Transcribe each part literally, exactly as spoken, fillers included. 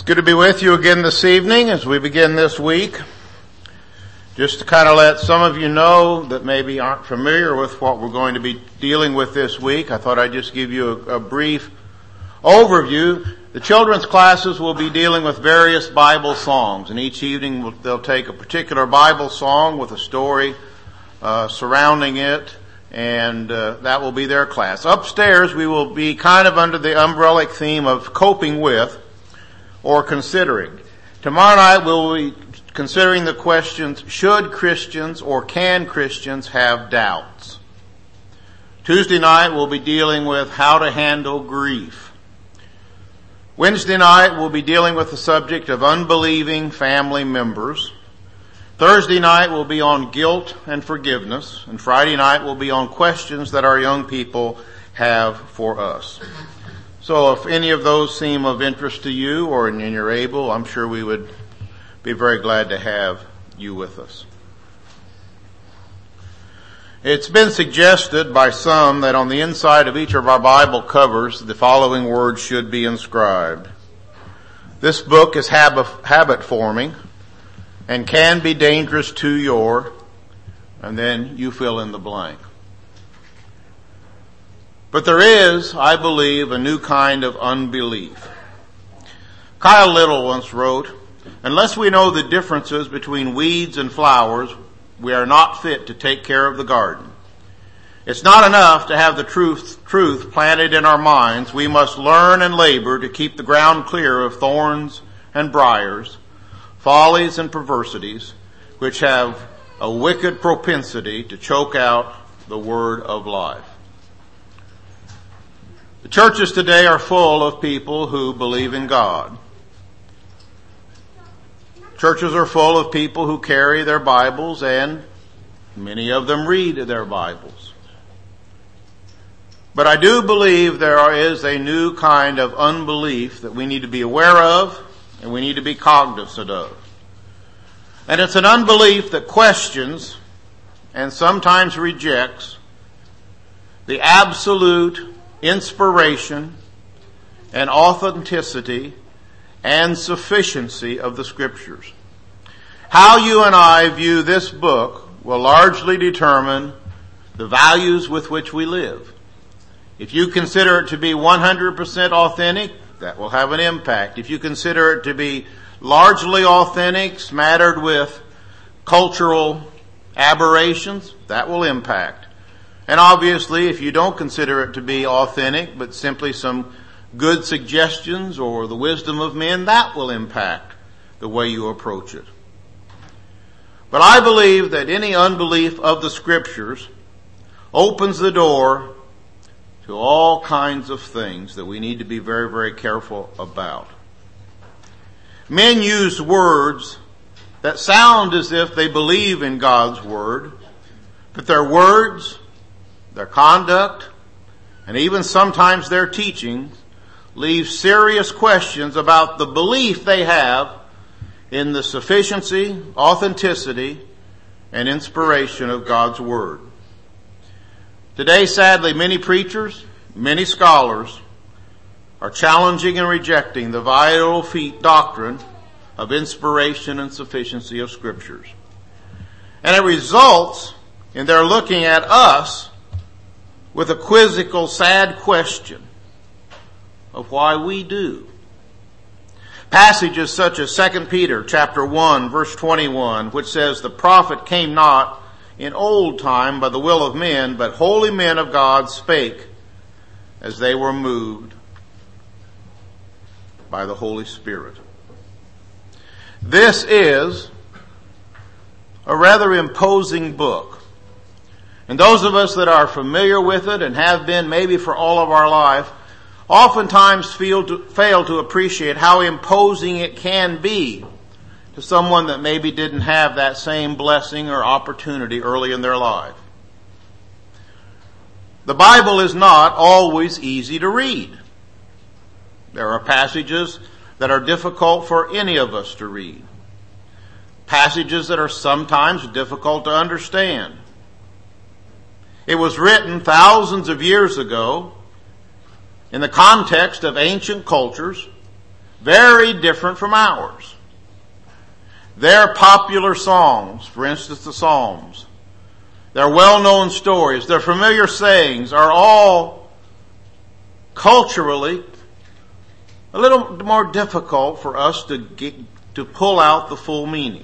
Good to be with you again this evening as we begin this week. Just to kind of let some of you know that maybe aren't familiar with what we're going to be dealing with this week, I thought I'd just give you a, a brief overview. The children's classes will be dealing with various Bible songs, and each evening they'll take a particular Bible song with a story uh, surrounding it, and uh, that will be their class. Upstairs we will be kind of under the umbrellic theme of coping with or considering. Tomorrow night we'll be considering the questions, should Christians or can Christians have doubts? Tuesday night we'll be dealing with how to handle grief. Wednesday night we'll be dealing with the subject of unbelieving family members. Thursday night will be on guilt and forgiveness. And Friday night will be on questions that our young people have for us. So if any of those seem of interest to you or and you're able, I'm sure we would be very glad to have you with us. It's been suggested by some that on the inside of each of our Bible covers, the following words should be inscribed. This book is habit, habit forming and can be dangerous to your, and then you fill in the blank. But there is, I believe, a new kind of unbelief. Kyle Little once wrote, "Unless we know the differences between weeds and flowers, we are not fit to take care of the garden. It's not enough to have the truth, truth planted in our minds. We must learn and labor to keep the ground clear of thorns and briars, follies and perversities, which have a wicked propensity to choke out the word of life." The churches today are full of people who believe in God. Churches are full of people who carry their Bibles, and many of them read their Bibles. But I do believe there is a new kind of unbelief that we need to be aware of and we need to be cognizant of. And it's an unbelief that questions and sometimes rejects the absolute inspiration and authenticity and sufficiency of the Scriptures. How you and I view this book will largely determine the values with which we live. If you consider it to be one hundred percent authentic, that will have an impact. If you consider it to be largely authentic, smattered with cultural aberrations, that will impact. And obviously, if you don't consider it to be authentic, but simply some good suggestions or the wisdom of men, that will impact the way you approach it. But I believe that any unbelief of the Scriptures opens the door to all kinds of things that we need to be very, very careful about. Men use words that sound as if they believe in God's Word, but their words, their conduct, and even sometimes their teaching leave serious questions about the belief they have in the sufficiency, authenticity, and inspiration of God's Word. Today, sadly, many preachers, many scholars are challenging and rejecting the vital doctrine of inspiration and sufficiency of Scriptures. And it results in their looking at us with a quizzical, sad question of why we do. Passages such as Second Peter chapter one, verse twenty-one, which says, "The prophet came not in old time by the will of men, but holy men of God spake as they were moved by the Holy Spirit." This is a rather imposing book. And those of us that are familiar with it and have been maybe for all of our life, oftentimes feel to, fail to appreciate how imposing it can be to someone that maybe didn't have that same blessing or opportunity early in their life. The Bible is not always easy to read. There are passages that are difficult for any of us to read. Passages that are sometimes difficult to understand. It was written thousands of years ago in the context of ancient cultures very different from ours. Their popular songs, for instance the Psalms, their well-known stories, their familiar sayings are all culturally a little more difficult for us to get, to pull out the full meaning.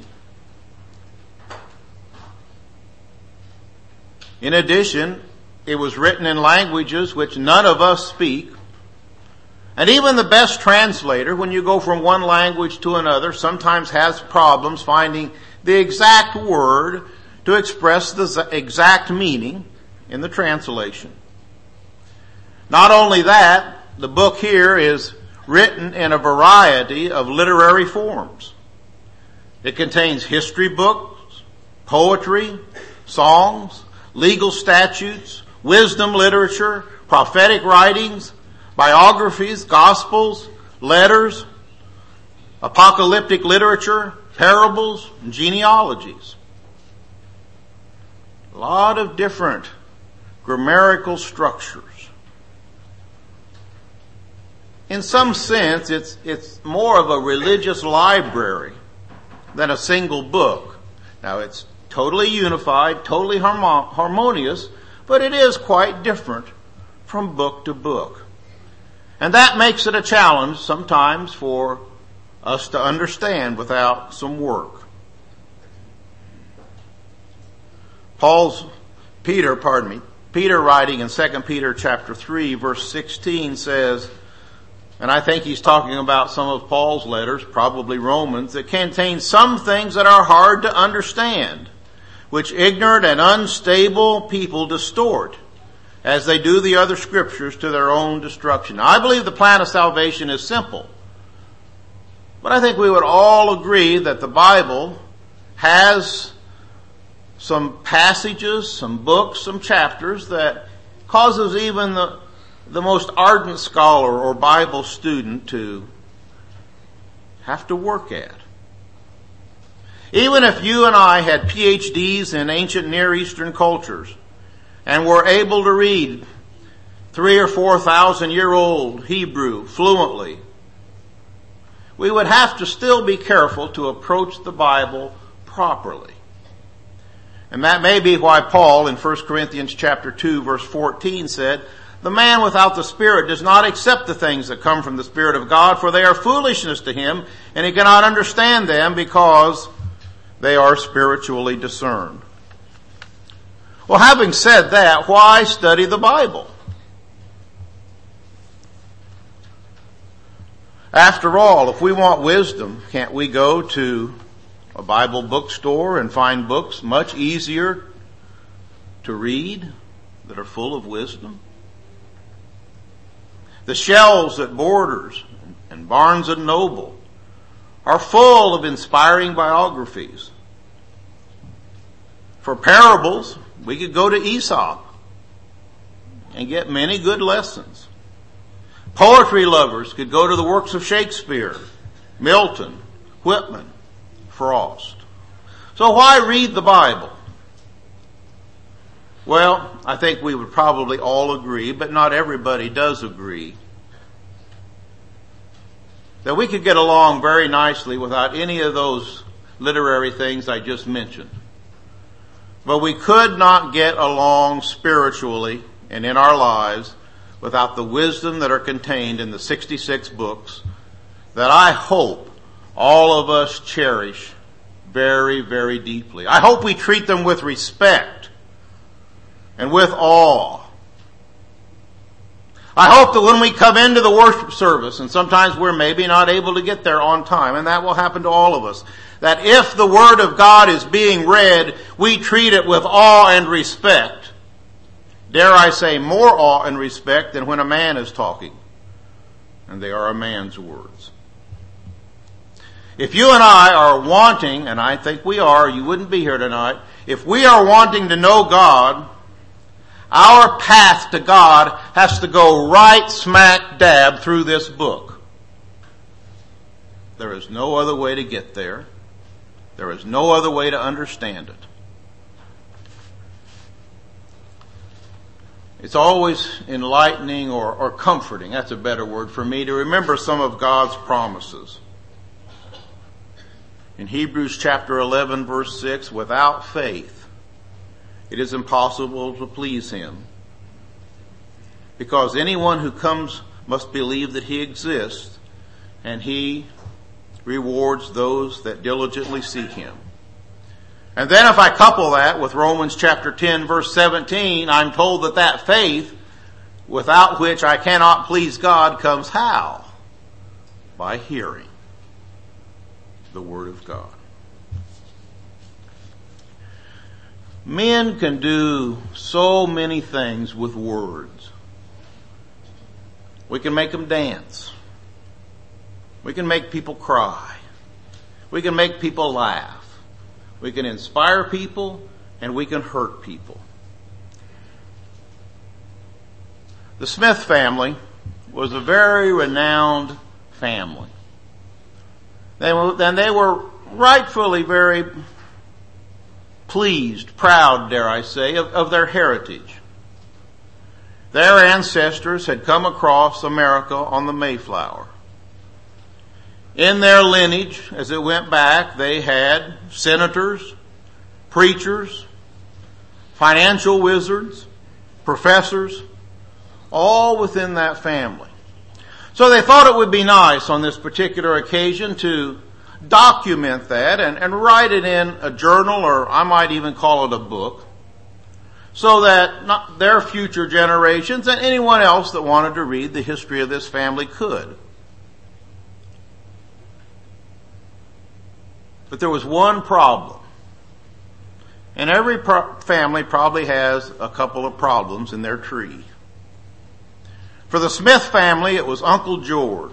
In addition, it was written in languages which none of us speak. And even the best translator, when you go from one language to another, sometimes has problems finding the exact word to express the exact meaning in the translation. Not only that, the book here is written in a variety of literary forms. It contains history books, poetry, songs, legal statutes, wisdom literature, prophetic writings, biographies, gospels, letters, apocalyptic literature, parables, and genealogies. A lot of different grammatical structures. In some sense, it's, it's more of a religious library than a single book. Now, it's totally unified, totally harmo- harmonious, but it is quite different from book to book. And that makes it a challenge sometimes for us to understand without some work. Paul's, Peter, pardon me, Peter writing in Second Peter chapter three, verse sixteen says, and I think he's talking about some of Paul's letters, probably Romans, that contain some things that are hard to understand, which ignorant and unstable people distort, as they do the other scriptures to their own destruction. Now, I believe the plan of salvation is simple. But I think we would all agree that the Bible has some passages, some books, some chapters that causes even the, the most ardent scholar or Bible student to have to work at. Even if you and I had P H Ds in ancient Near Eastern cultures, and we're able to read three or four thousand year old Hebrew fluently, we would have to still be careful to approach the Bible properly. And that may be why Paul in First Corinthians chapter two verse fourteen said, "The man without the Spirit does not accept the things that come from the Spirit of God, for they are foolishness to him, and he cannot understand them because they are spiritually discerned." Well, having said that, why study the Bible? After all, if we want wisdom, can't we go to a Bible bookstore and find books much easier to read that are full of wisdom? The shelves at Borders and Barnes and Noble are full of inspiring biographies. For parables, we could go to Aesop and get many good lessons. Poetry lovers could go to the works of Shakespeare, Milton, Whitman, Frost. So why read the Bible? Well, I think we would probably all agree, but not everybody does agree, that we could get along very nicely without any of those literary things I just mentioned. But we could not get along spiritually and in our lives without the wisdom that are contained in the sixty-six books that I hope all of us cherish very, very deeply. I hope we treat them with respect and with awe. I hope that when we come into the worship service, and sometimes we're maybe not able to get there on time, and that will happen to all of us, that if the Word of God is being read, we treat it with awe and respect. Dare I say, more awe and respect than when a man is talking, and they are a man's words. If you and I are wanting, and I think we are, you wouldn't be here tonight, if we are wanting to know God, our path to God has to go right smack dab through this book. There is no other way to get there. There is no other way to understand it. it's always enlightening or, or comforting, that's a better word for me, to remember some of God's promises. In Hebrews chapter eleven verse six, without faith, it is impossible to please Him. Because anyone who comes must believe that He exists, and He rewards those that diligently seek Him. And then if I couple that with Romans chapter ten verse seventeen, I'm told that that faith, without which I cannot please God, comes how? By hearing the Word of God. Men can do so many things with words. We can make them dance. We can make people cry. We can make people laugh. We can inspire people, and we can hurt people. The Smith family was a very renowned family. They were, and they were rightfully very pleased, proud, dare I say, of, of their heritage. Their ancestors had come across America on the Mayflower. In their lineage, as it went back, they had senators, preachers, financial wizards, professors, all within that family. So they thought it would be nice on this particular occasion to document that and, and write it in a journal, or I might even call it a book, so that not their future generations and anyone else that wanted to read the history of this family could. But there was one problem. And every pro- family probably has a couple of problems in their tree. For the Smith family, it was Uncle George.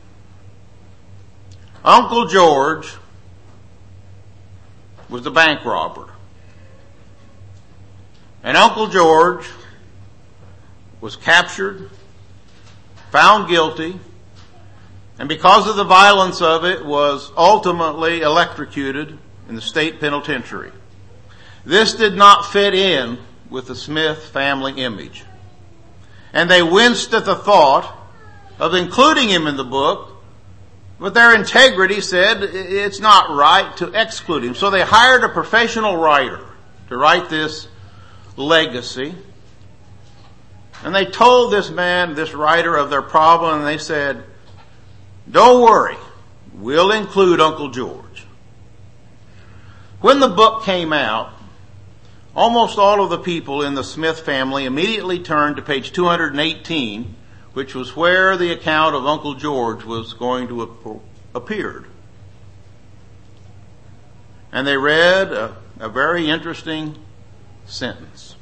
Uncle George was the bank robber. And Uncle George was captured, found guilty, and because of the violence of it, was ultimately electrocuted in the state penitentiary. This did not fit in with the Smith family image. And they winced at the thought of including him in the book, but their integrity said it's not right to exclude him. So they hired a professional writer to write this legacy. And they told this man, this writer, of their problem, and they said, "Don't worry, we'll include Uncle George." When the book came out, almost all of the people in the Smith family immediately turned to page two hundred eighteen, which was where the account of Uncle George was going to have appeared. And they read a, a very interesting sentence.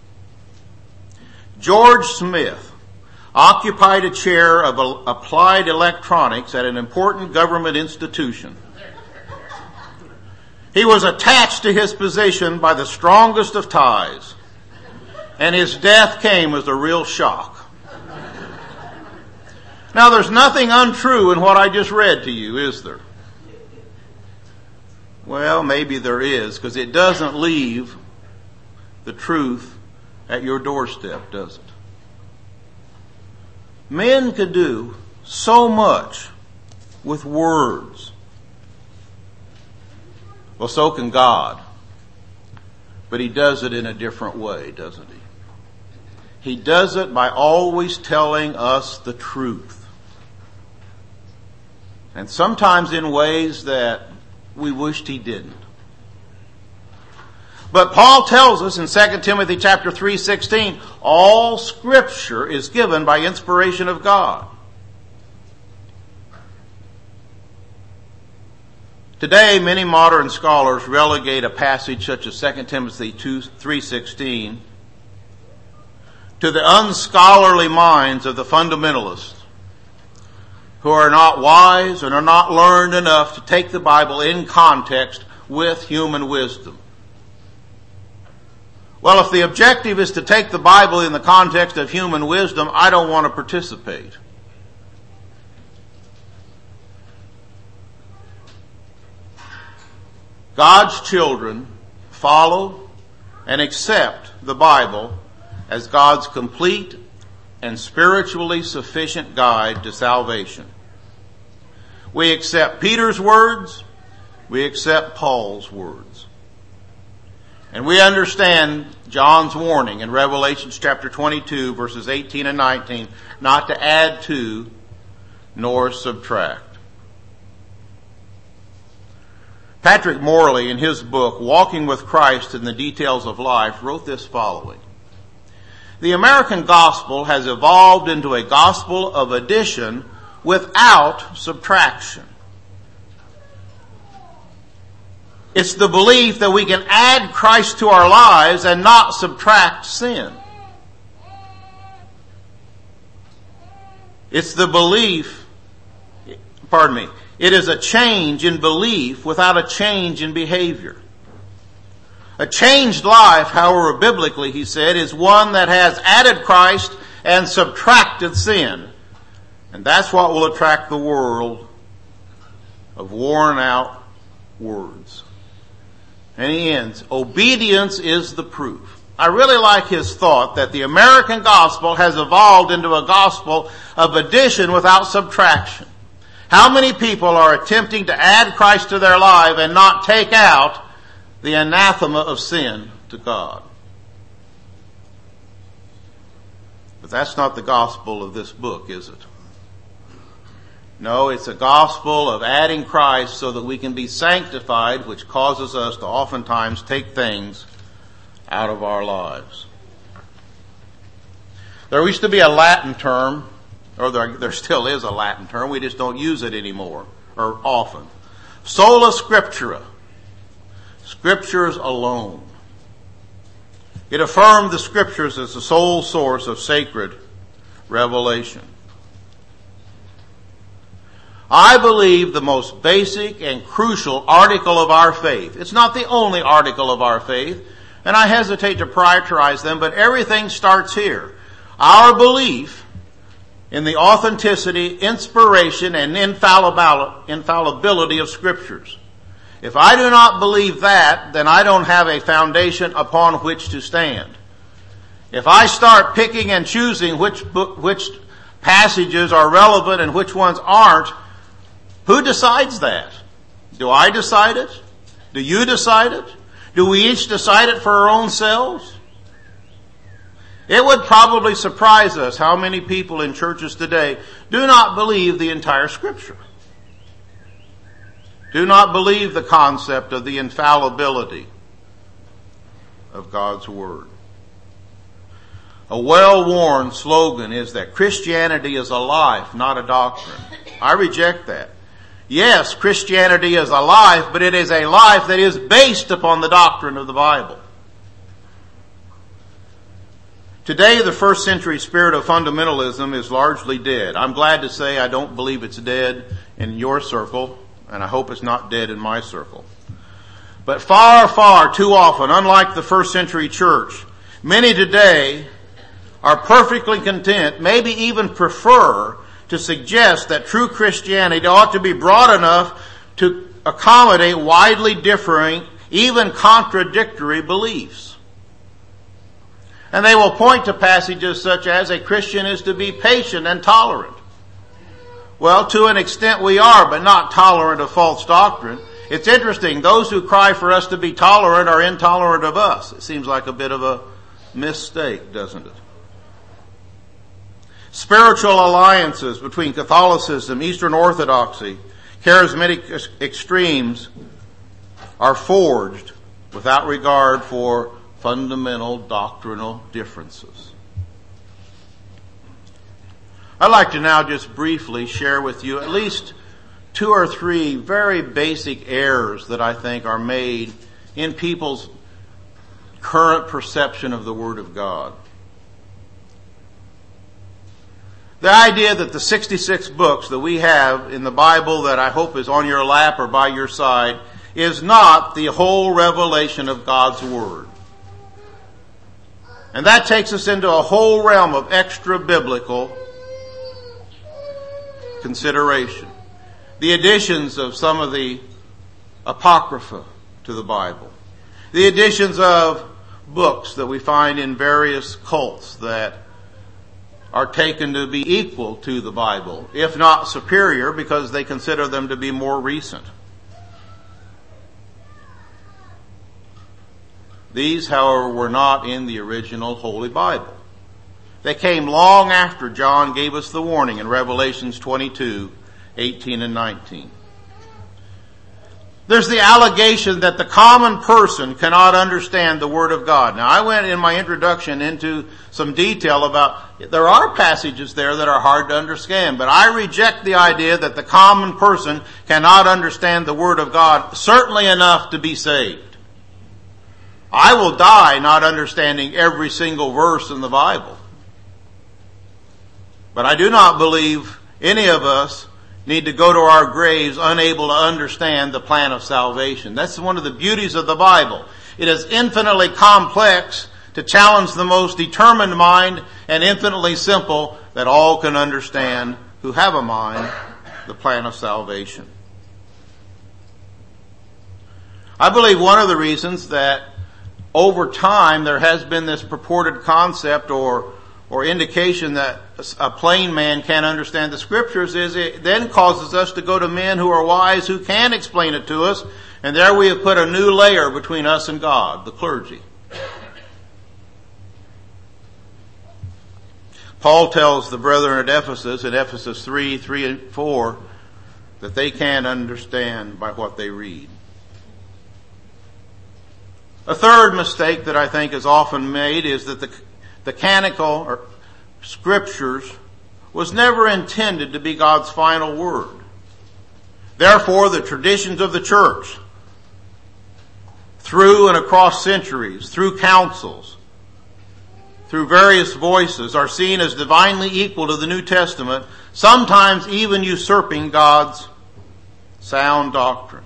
George Smith occupied a chair of applied electronics at an important government institution. He was attached to his position by the strongest of ties, and his death came as a real shock. Now, there's nothing untrue in what I just read to you, is there? Well, maybe there is, because it doesn't leave the truth at your doorstep, does it? Men can do so much with words. Well, so can God. But He does it in a different way, doesn't He? He does it by always telling us the truth. And sometimes in ways that we wished He didn't. But Paul tells us in Second Timothy chapter three sixteen, all Scripture is given by inspiration of God. Today, many modern scholars relegate a passage such as Second Timothy three sixteen to the unscholarly minds of the fundamentalists, who are not wise and are not learned enough to take the Bible in context with human wisdom. Well, if the objective is to take the Bible in the context of human wisdom, I don't want to participate. God's children follow and accept the Bible as God's complete and spiritually sufficient guide to salvation. We accept Peter's words, we accept Paul's words. And we understand John's warning in Revelation chapter twenty-two, verses eighteen and nineteen, not to add to nor subtract. Patrick Morley, in his book, Walking with Christ in the Details of Life, wrote this following. The American gospel has evolved into a gospel of addition without subtraction. It's the belief that we can add Christ to our lives and not subtract sin. It's the belief, pardon me, it is a change in belief without a change in behavior. A changed life, however, biblically, he said, is one that has added Christ and subtracted sin. And that's what will attract the world of worn out words. And he ends, obedience is the proof. I really like his thought that the American gospel has evolved into a gospel of addition without subtraction. How many people are attempting to add Christ to their life and not take out the anathema of sin to God? But that's not the gospel of this book, is it? No, it's a gospel of adding Christ so that we can be sanctified, which causes us to oftentimes take things out of our lives. There used to be a Latin term, or there, there still is a Latin term, we just don't use it anymore, or often. Sola Scriptura. Scriptures alone. It affirmed the Scriptures as the sole source of sacred revelation. I believe the most basic and crucial article of our faith. It's not the only article of our faith, and I hesitate to prioritize them, but everything starts here. Our belief in the authenticity, inspiration, and infallibility of Scriptures. If I do not believe that, then I don't have a foundation upon which to stand. If I start picking and choosing which book, which passages are relevant and which ones aren't, who decides that? Do I decide it? Do you decide it? Do we each decide it for our own selves? It would probably surprise us how many people in churches today do not believe the entire Scripture. Do not believe the concept of the infallibility of God's Word. A well-worn slogan is that Christianity is a life, not a doctrine. I reject that. Yes, Christianity is a life, but it is a life that is based upon the doctrine of the Bible. Today, the first century spirit of fundamentalism is largely dead. I'm glad to say I don't believe it's dead in your circle, and I hope it's not dead in my circle. But far, far too often, unlike the first century church, many today are perfectly content, maybe even prefer, to suggest that true Christianity ought to be broad enough to accommodate widely differing, even contradictory beliefs. And they will point to passages such as a Christian is to be patient and tolerant. Well, to an extent we are, but not tolerant of false doctrine. It's interesting, those who cry for us to be tolerant are intolerant of us. It seems like a bit of a mistake, doesn't it? Spiritual alliances between Catholicism, Eastern Orthodoxy, charismatic extremes are forged without regard for fundamental doctrinal differences. I'd like to now just briefly share with you at least two or three very basic errors that I think are made in people's current perception of the Word of God. The idea that the sixty-six books that we have in the Bible that I hope is on your lap or by your side is not the whole revelation of God's Word. And that takes us into a whole realm of extra-biblical consideration. The additions of some of the Apocrypha to the Bible. The additions of books that we find in various cults that are taken to be equal to the Bible, if not superior, because they consider them to be more recent. These, however, were not in the original Holy Bible. They came long after John gave us the warning in Revelations twenty-two, eighteen and nineteen. There's the allegation that the common person cannot understand the Word of God. Now, I went in my introduction into some detail about, there are passages there that are hard to understand, but I reject the idea that the common person cannot understand the Word of God, certainly enough to be saved. I will die not understanding every single verse in the Bible. But I do not believe any of us need to go to our graves unable to understand the plan of salvation. That's one of the beauties of the Bible. It is infinitely complex to challenge the most determined mind, and infinitely simple that all can understand who have a mind the plan of salvation. I believe one of the reasons that over time there has been this purported concept or or indication that a plain man can't understand the Scriptures is it then causes us to go to men who are wise, who can explain it to us, and there we have put a new layer between us and God, the clergy. Paul tells the brethren at Ephesus, in Ephesus three, three and four, that they can't understand by what they read. A third mistake that I think is often made is that the The canonical or Scriptures was never intended to be God's final word. Therefore, the traditions of the church, through and across centuries, through councils, through various voices, are seen as divinely equal to the New Testament, sometimes even usurping God's sound doctrine.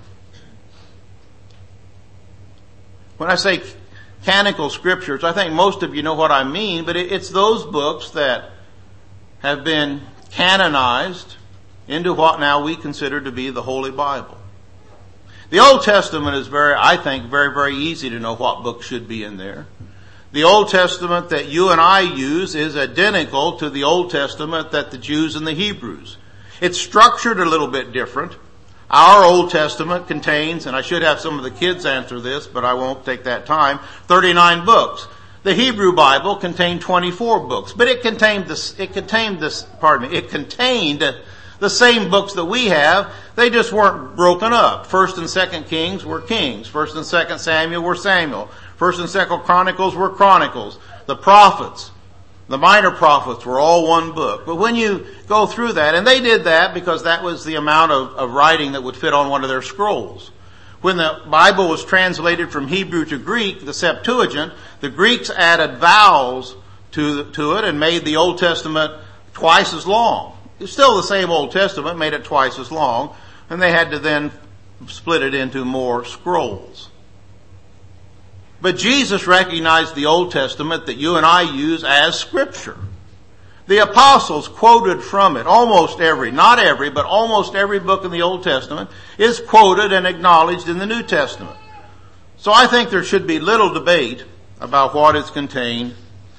When I say canonical Scriptures, I think most of you know what I mean, but it's those books that have been canonized into what now we consider to be the Holy Bible. The Old Testament is very, I think, very, very easy to know what book should be in there. The Old Testament that you and I use is identical to the Old Testament that the Jews and the Hebrews. It's structured a little bit different. Our Old Testament contains, and I should have some of the kids answer this, but I won't take that time, thirty-nine books. The Hebrew Bible contained twenty-four books, but it contained this, it contained this, pardon me, it contained the same books that we have. They just weren't broken up. First and Second Kings were Kings. First and Second Samuel were Samuel. First and Second Chronicles were Chronicles. The prophets, the minor prophets, were all one book. But when you go through that, and they did that because that was the amount of, of writing that would fit on one of their scrolls. When the Bible was translated from Hebrew to Greek, the Septuagint, the Greeks added vowels to, to it and made the Old Testament twice as long. It's still the same Old Testament, made it twice as long, and they had to then split it into more scrolls. But Jesus recognized the Old Testament that you and I use as Scripture. The apostles quoted from it. Almost every, not every, but almost every book in the Old Testament is quoted and acknowledged in the New Testament. So I think there should be little debate about what is contained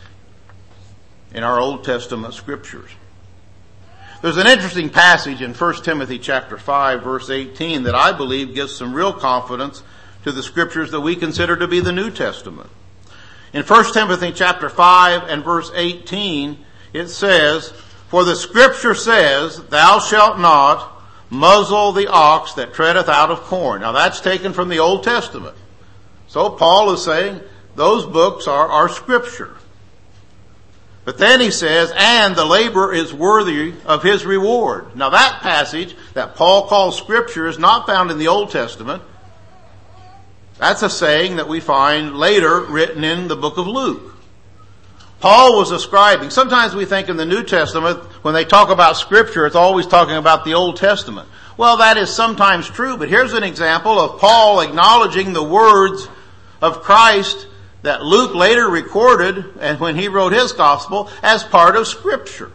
in our Old Testament Scriptures. There's an interesting passage in First Timothy chapter five, verse eighteen, that I believe gives some real confidence to the Scriptures that we consider to be the New Testament. In First Timothy chapter five and verse eighteen, it says, "For the Scripture says, thou shalt not muzzle the ox that treadeth out of corn." Now that's taken from the Old Testament. So Paul is saying those books are, are Scripture. But then he says, "and the laborer is worthy of his reward." Now that passage that Paul calls Scripture is not found in the Old Testament. That's a saying that we find later written in the book of Luke. Paul was ascribing, sometimes we think in the New Testament, when they talk about Scripture, it's always talking about the Old Testament. Well, that is sometimes true, but here's an example of Paul acknowledging the words of Christ that Luke later recorded, and when he wrote his gospel, as part of Scripture.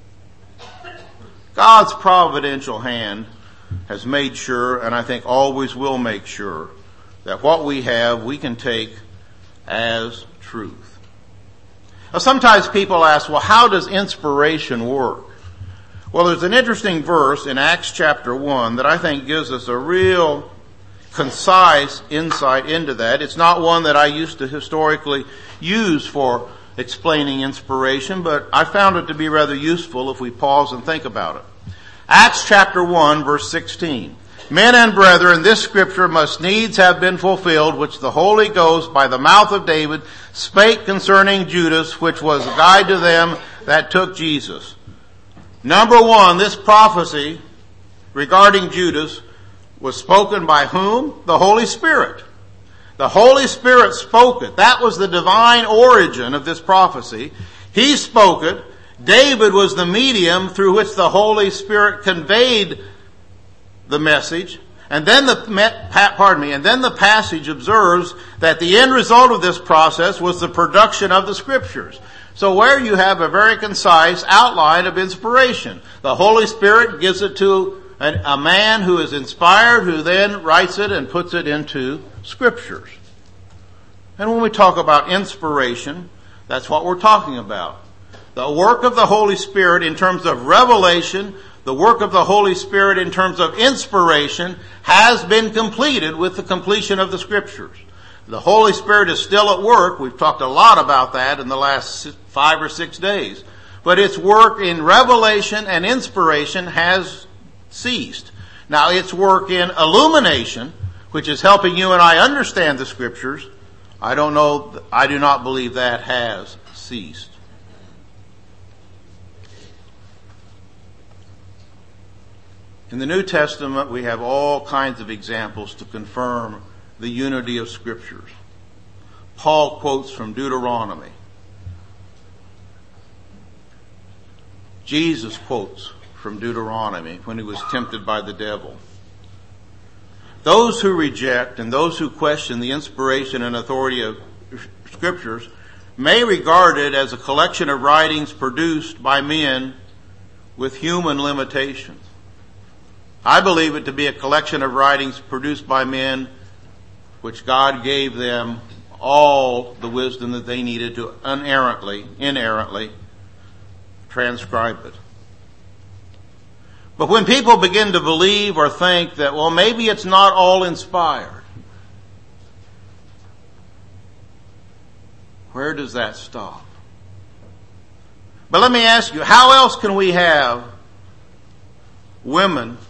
God's providential hand has made sure, and I think always will make sure, that what we have we can take as truth. Now, sometimes people ask, well, how does inspiration work? Well, there's an interesting verse in Acts chapter one that I think gives us a real concise insight into that. It's not one that I used to historically use for explaining inspiration, but I found it to be rather useful if we pause and think about it. Acts chapter one, verse sixteen. Men and brethren, this scripture must needs have been fulfilled, which the Holy Ghost by the mouth of David spake concerning Judas, which was a guide to them that took Jesus. Number one, this prophecy regarding Judas was spoken by whom? The Holy Spirit. The Holy Spirit spoke it. That was the divine origin of this prophecy. He spoke it. David was the medium through which the Holy Spirit conveyed the message. And then the, pardon me, and then the passage observes that the end result of this process was the production of the Scriptures. So where you have a very concise outline of inspiration, the Holy Spirit gives it to an, a man who is inspired, who then writes it and puts it into Scriptures. And when we talk about inspiration, that's what we're talking about. The work of the Holy Spirit in terms of revelation, the work of the Holy Spirit in terms of inspiration has been completed with the completion of the Scriptures. The Holy Spirit is still at work. We've talked a lot about that in the last five or six days. But its work in revelation and inspiration has ceased. Now, its work in illumination, which is helping you and I understand the Scriptures, I don't know, I do not believe that has ceased. In the New Testament, we have all kinds of examples to confirm the unity of Scriptures. Paul quotes from Deuteronomy. Jesus quotes from Deuteronomy when he was tempted by the devil. Those who reject and those who question the inspiration and authority of Scriptures may regard it as a collection of writings produced by men with human limitations. I believe it to be a collection of writings produced by men which God gave them all the wisdom that they needed to unerrantly, inerrantly transcribe it. But when people begin to believe or think that, well, maybe it's not all inspired, where does that stop? But let me ask you, how else can we have women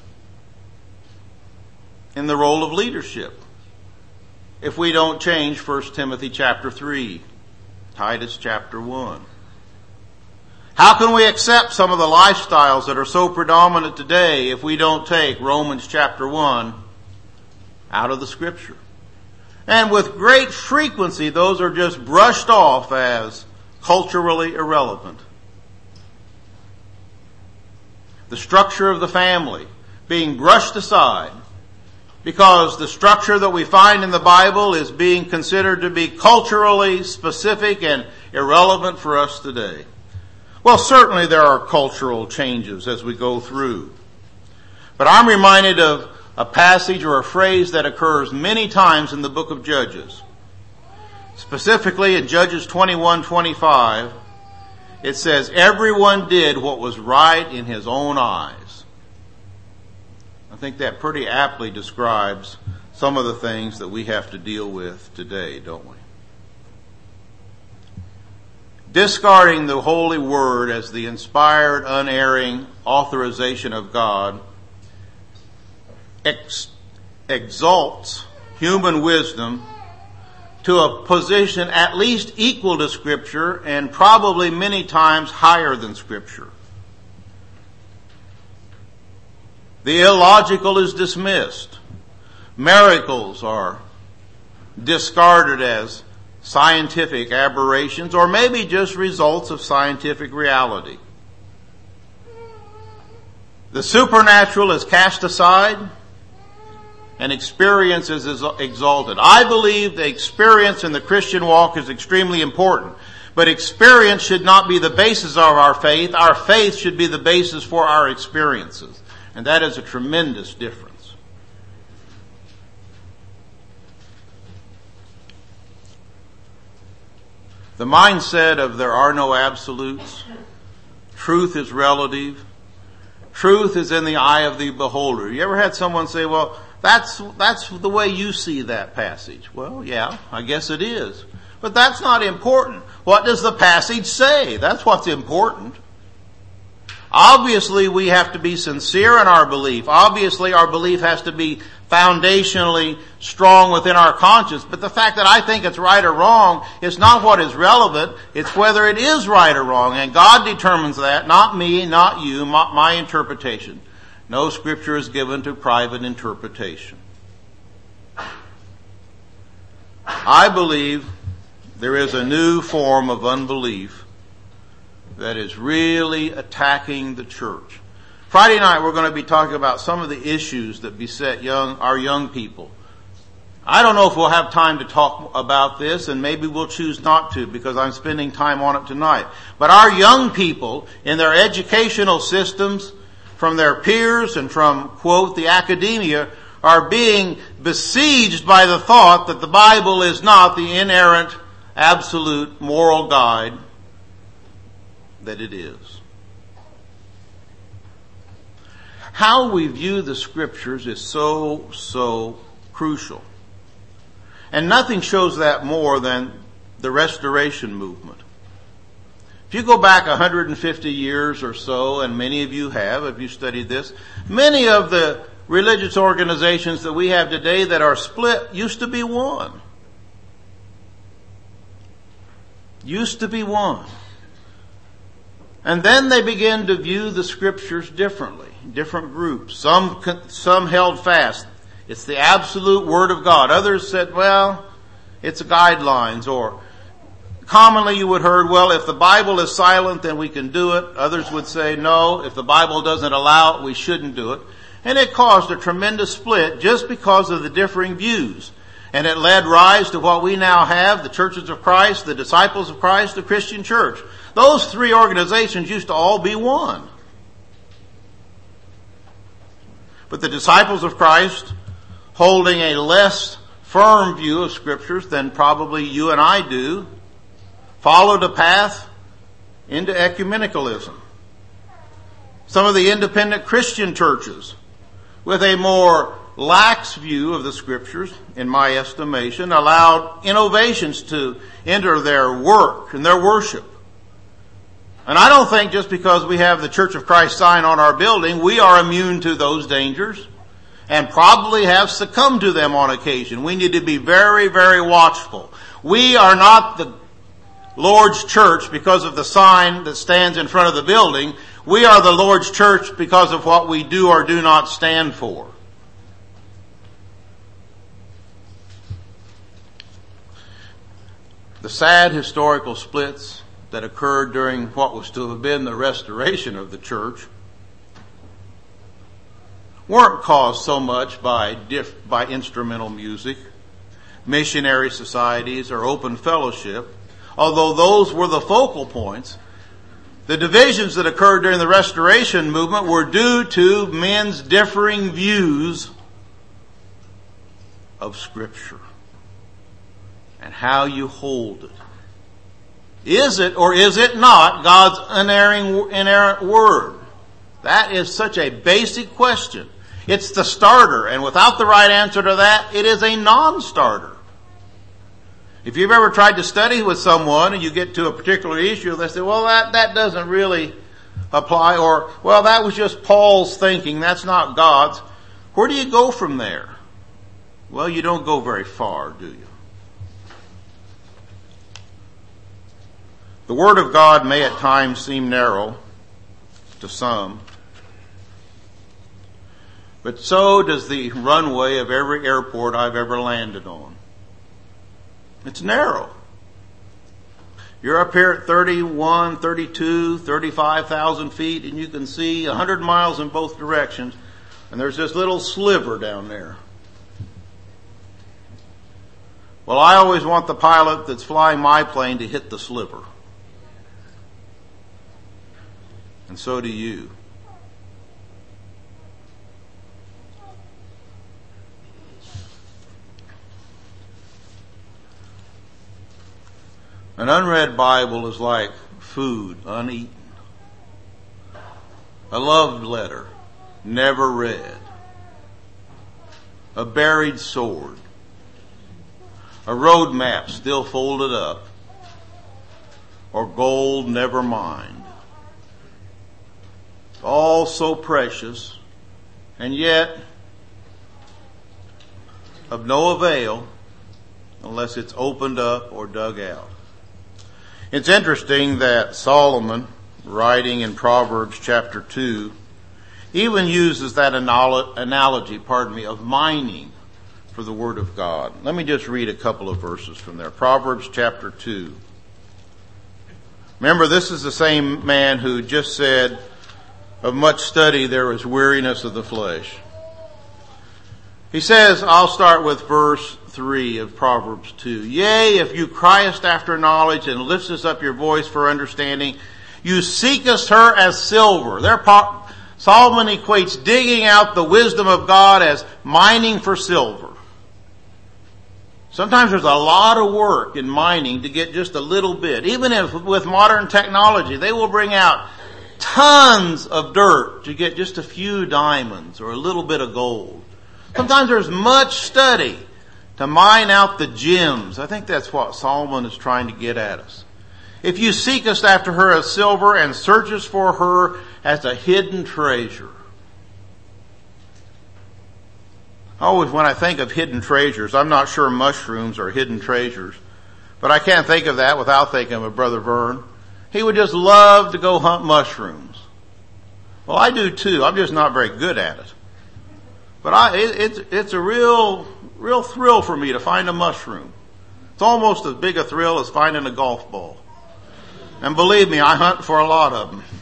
in the role of leadership if we don't change First Timothy chapter three, Titus chapter one? How can we accept some of the lifestyles that are so predominant today if we don't take Romans chapter one out of the Scripture? And with great frequency, those are just brushed off as culturally irrelevant. The structure of the family being brushed aside because the structure that we find in the Bible is being considered to be culturally specific and irrelevant for us today. Well, certainly there are cultural changes as we go through. But I'm reminded of a passage or a phrase that occurs many times in the book of Judges. Specifically in Judges twenty-one twenty-five, it says, everyone did what was right in his own eyes. I think that pretty aptly describes some of the things that we have to deal with today, don't we? Discarding the Holy Word as the inspired, unerring authorization of God ex- exalts human wisdom to a position at least equal to Scripture and probably many times higher than Scripture. The illogical is dismissed. Miracles are discarded as scientific aberrations or maybe just results of scientific reality. The supernatural is cast aside and experience is exalted. I believe the experience in the Christian walk is extremely important, but experience should not be the basis of our faith. Our faith should be the basis for our experiences. And that is a tremendous difference. The mindset of there are no absolutes. Truth is relative. Truth is in the eye of the beholder. You ever had someone say, well, that's, that's the way you see that passage? Well, yeah, I guess it is. But that's not important. What does the passage say? That's what's important. Obviously, we have to be sincere in our belief. Obviously, our belief has to be foundationally strong within our conscience. But the fact that I think it's right or wrong is not what is relevant. It's whether it is right or wrong. And God determines that, not me, not you, my, my interpretation. No scripture is given to private interpretation. I believe there is a new form of unbelief that is really attacking the church. Friday night we're going to be talking about some of the issues that beset young, our young people. I don't know if we'll have time to talk about this, and maybe we'll choose not to because I'm spending time on it tonight. But our young people in their educational systems, from their peers and from, quote, the academia, are being besieged by the thought that the Bible is not the inerrant, absolute moral guide that it is. How we view the scriptures is so, so crucial. And nothing shows that more than the Restoration movement. If you go back one hundred fifty years or so, and many of you have, if you studied this, many of the religious organizations that we have today that are split used to be one. Used to be one. And then they began to view the scriptures differently, different groups. Some, some held fast. It's the absolute word of God. Others said, well, it's guidelines. Or commonly you would heard, well, if the Bible is silent, then we can do it. Others would say, no, if the Bible doesn't allow it, we shouldn't do it. And it caused a tremendous split just because of the differing views. And it led rise to what we now have, the churches of Christ, the disciples of Christ, the Christian church. Those three organizations used to all be one. But the disciples of Christ, holding a less firm view of scriptures than probably you and I do, followed a path into ecumenicalism. Some of the independent Christian churches, with a more lax view of the scriptures, in my estimation, allowed innovations to enter their work and their worship. And I don't think just because we have the Church of Christ sign on our building, we are immune to those dangers and probably have succumbed to them on occasion. We need to be very, very watchful. We are not the Lord's church because of the sign that stands in front of the building. We are the Lord's church because of what we do or do not stand for. The sad historical splits that occurred during what was to have been the restoration of the church weren't caused so much by diff, by instrumental music, missionary societies, or open fellowship, although those were the focal points. The divisions that occurred during the Restoration movement were due to men's differing views of Scripture and how you hold it. Is it or is it not God's unerring, inerrant word? That is such a basic question. It's the starter, and without the right answer to that, it is a non-starter. If you've ever tried to study with someone and you get to a particular issue, they say, well, that, that doesn't really apply, or, well, that was just Paul's thinking, that's not God's. Where do you go from there? Well, you don't go very far, do you? The Word of God may at times seem narrow to some, but so does the runway of every airport I've ever landed on. It's narrow. You're up here at thirty-one, thirty-two, thirty-five thousand feet, and you can see one hundred miles in both directions, and there's this little sliver down there. Well, I always want the pilot that's flying my plane to hit the sliver. And so do you. An unread Bible is like food uneaten. A love letter never read. A buried sword. A road map still folded up. Or gold never mined. All so precious, and yet of no avail unless it's opened up or dug out. It's interesting that Solomon, writing in Proverbs chapter two, even uses that analogy, pardon me, of mining for the Word of God. Let me just read a couple of verses from there. Proverbs chapter two. Remember, this is the same man who just said, of much study there is weariness of the flesh. He says, I'll start with verse three of Proverbs two. Yea, if you criest after knowledge and liftest up your voice for understanding, you seekest her as silver. There, Solomon equates digging out the wisdom of God as mining for silver. Sometimes there's a lot of work in mining to get just a little bit. Even if with modern technology, they will bring out tons of dirt to get just a few diamonds or a little bit of gold. Sometimes there's much study to mine out the gems. I think that's what Solomon is trying to get at us. If you seekest after her as silver and searchest for her as a hidden treasure. Always when I think of hidden treasures, I'm not sure mushrooms are hidden treasures, but I can't think of that without thinking of Brother Vern. He would just love to go hunt mushrooms. Well, I do too. I'm just not very good at it. But I, it, it's, it's a real, real thrill for me to find a mushroom. It's almost as big a thrill as finding a golf ball. And believe me, I hunt for a lot of them.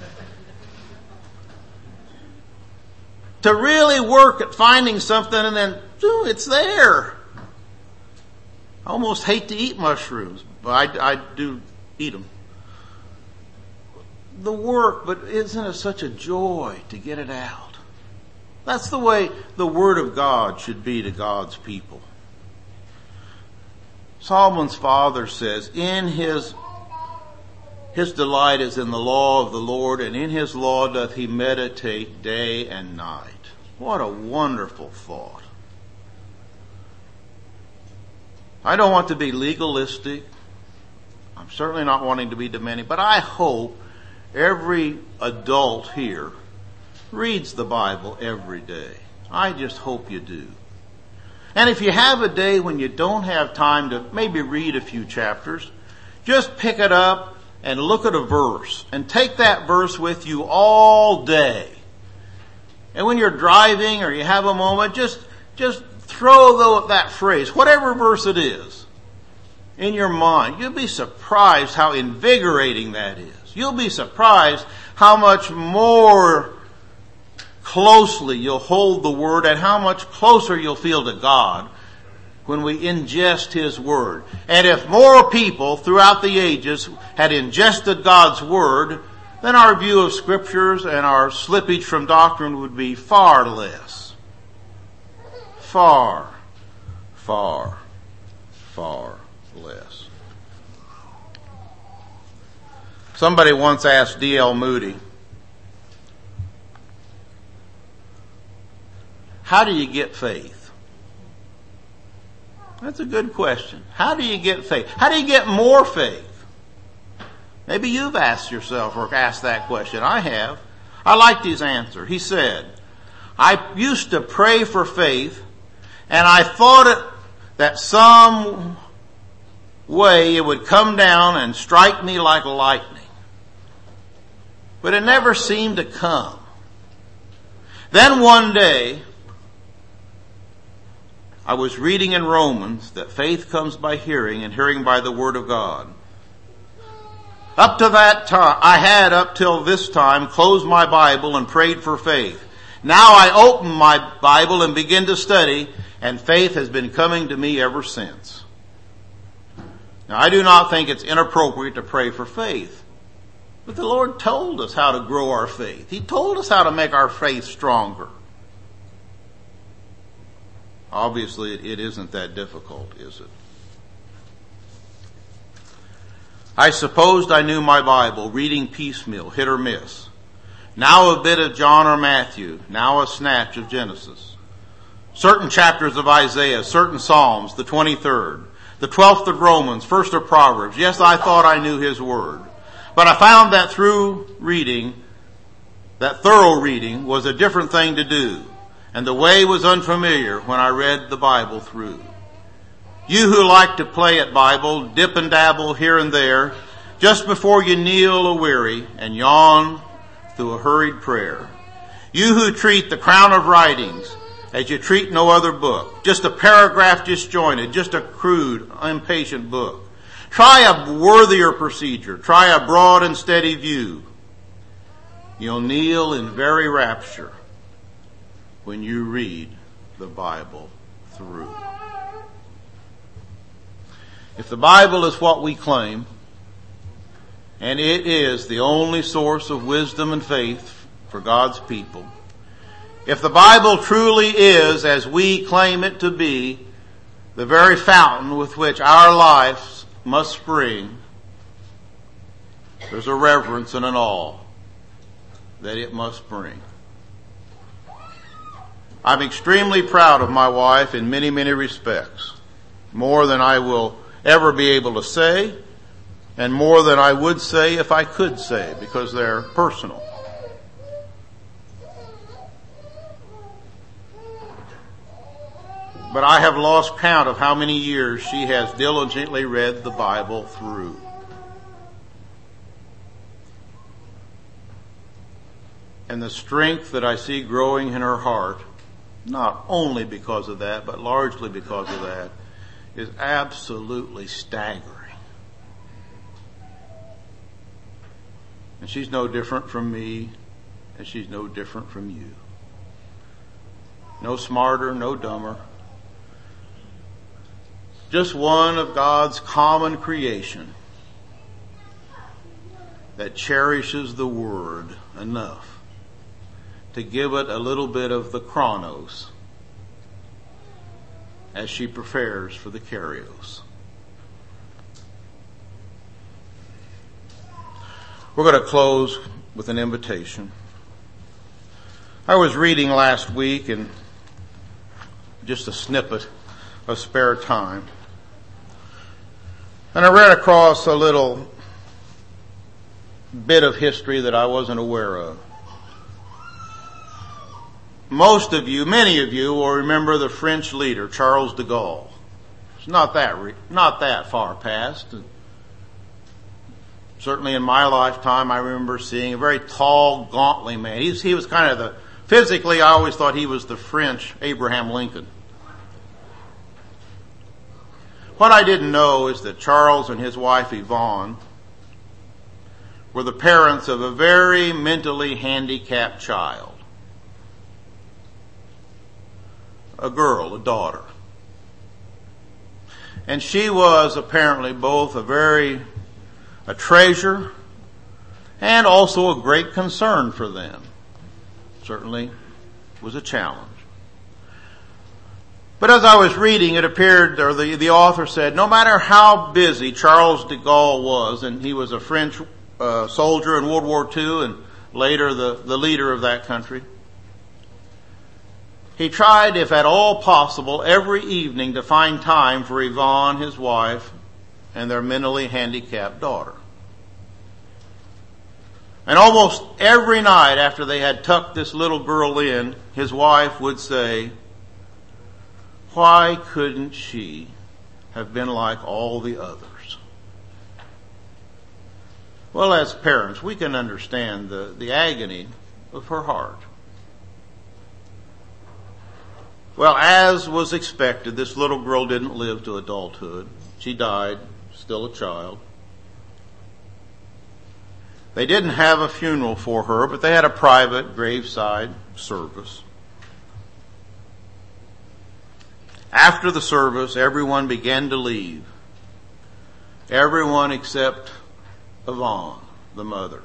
To really work at finding something and then, ooh, it's there. I almost hate to eat mushrooms, but I, I do eat them. The work, but isn't it such a joy to get it out? That's the way the Word of God should be to God's people. Solomon's father says, in his His delight is in the law of the Lord, and in his law doth he meditate day and night. What a wonderful thought. I don't want to be legalistic. I'm certainly not wanting to be demanding, but I hope every adult here reads the Bible every day. I just hope you do. And if you have a day when you don't have time to maybe read a few chapters, just pick it up and look at a verse and take that verse with you all day. And when you're driving or you have a moment, just, just throw the, that phrase, whatever verse it is, in your mind. You'll be surprised how invigorating that is. You'll be surprised how much more closely you'll hold the Word and how much closer you'll feel to God when we ingest His Word. And if more people throughout the ages had ingested God's Word, then our view of Scriptures and our slippage from doctrine would be far less. Far, far, far less. Somebody once asked D L Moody, how do you get faith? That's a good question. How do you get faith? How do you get more faith? Maybe you've asked yourself or asked that question. I have. I liked his answer. He said, I used to pray for faith, and I thought it that some way it would come down and strike me like lightning. But it never seemed to come. Then one day, I was reading in Romans that faith comes by hearing and hearing by the Word of God. Up to that time, I had up till this time closed my Bible and prayed for faith. Now I open my Bible and begin to study, and faith has been coming to me ever since. Now I do not think it's inappropriate to pray for faith. But the Lord told us how to grow our faith. He told us how to make our faith stronger. Obviously, it isn't that difficult, is it? I supposed I knew my Bible, reading piecemeal, hit or miss. Now a bit of John or Matthew, now a snatch of Genesis. Certain chapters of Isaiah, certain Psalms, the twenty-third, the twelfth of Romans, first of Proverbs. Yes, I thought I knew His Word. But I found that through reading, that thorough reading was a different thing to do. And the way was unfamiliar when I read the Bible through. You who like to play at Bible, dip and dabble here and there, just before you kneel a-weary and yawn through a hurried prayer. You who treat the crown of writings as you treat no other book, just a paragraph disjointed, just a crude, impatient book. Try a worthier procedure. Try a broad and steady view. You'll kneel in very rapture when you read the Bible through. If the Bible is what we claim, and it is the only source of wisdom and faith for God's people, if the Bible truly is, as we claim it to be, the very fountain with which our lives must spring, there's a reverence and an awe that it must bring. I'm extremely proud of my wife in many, many respects, more than I will ever be able to say, and more than I would say if I could say, because they're personal. But I have lost count of how many years she has diligently read the Bible through. And the strength that I see growing in her heart, not only because of that, but largely because of that, is absolutely staggering. And she's no different from me, and she's no different from you. No smarter, no dumber. Just one of God's common creation that cherishes the Word enough to give it a little bit of the chronos as she prepares for the Kyrios. We're going to close with an invitation. I was reading last week, and just a snippet of spare time, and I ran across a little bit of history that I wasn't aware of. Most of you, many of you, will remember the French leader, Charles de Gaulle. It's not that, re- not that far past. Certainly in my lifetime, I remember seeing a very tall, gauntly man. He's, he was kind of the, physically, I always thought he was the French Abraham Lincoln. What I didn't know is that Charles and his wife Yvonne were the parents of a very mentally handicapped child. A girl, a daughter. And she was apparently both a very, a treasure and also a great concern for them. Certainly was a challenge. But as I was reading, it appeared, or the, the author said, no matter how busy Charles de Gaulle was, and he was a French uh, soldier in World War Two and later the, the leader of that country, he tried, if at all possible, every evening to find time for Yvonne, his wife, and their mentally handicapped daughter. And almost every night after they had tucked this little girl in, his wife would say, why couldn't she have been like all the others? Well, as parents, we can understand the, the agony of her heart. Well, as was expected, this little girl didn't live to adulthood. She died, still a child. They didn't have a funeral for her, but they had a private graveside service. After the service, everyone began to leave. Everyone except Yvonne, the mother.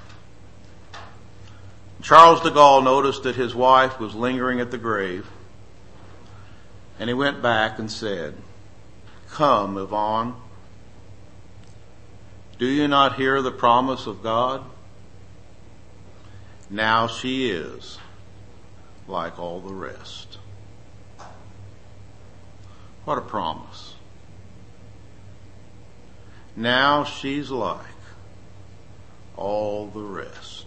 Charles de Gaulle noticed that his wife was lingering at the grave, and he went back and said, come, Yvonne. Do you not hear the promise of God? Now she is like all the rest. What a promise. Now she's like all the rest.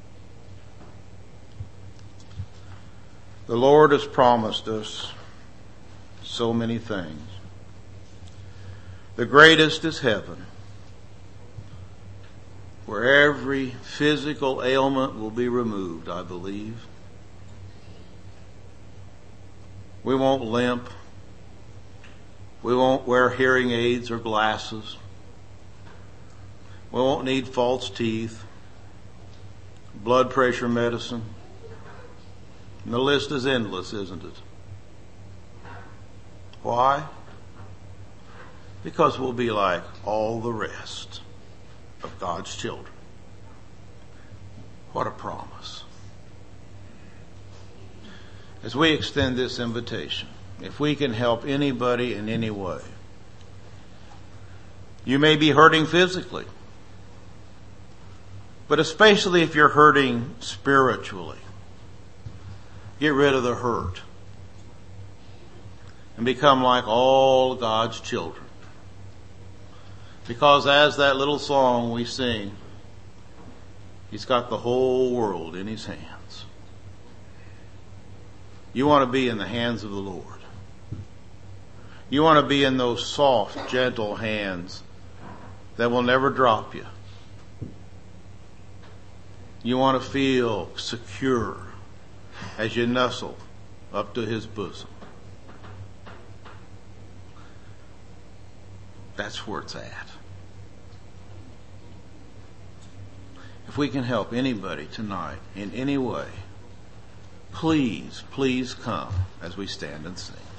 The Lord has promised us so many things. The greatest is heaven, where every physical ailment will be removed, I believe. We won't limp. We won't wear hearing aids or glasses. We won't need false teeth, blood pressure medicine. And the list is endless, isn't it? Why? Because we'll be like all the rest of God's children. What a promise. As we extend this invitation, if we can help anybody in any way, you may be hurting physically, but especially if you're hurting spiritually, get rid of the hurt and become like all God's children. Because as that little song we sing, He's got the whole world in His hands. You want to be in the hands of the Lord. You want to be in those soft, gentle hands that will never drop you. You want to feel secure as you nestle up to His bosom. That's where it's at. If we can help anybody tonight in any way, please, please come as we stand and sing.